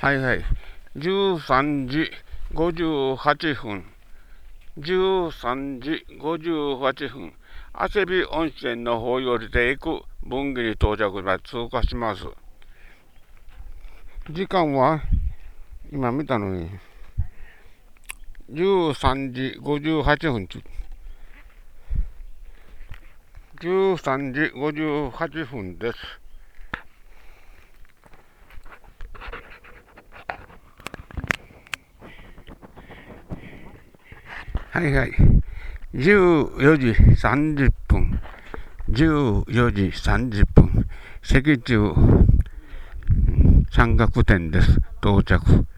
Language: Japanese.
はいはい。13時58分。13時58分。汗び温泉の方よりで行く分岐に到着が通過します。時間は今見たのに13時58分。13時58分です。はいはい。14時30分。14時30分。石中三角点です。到着。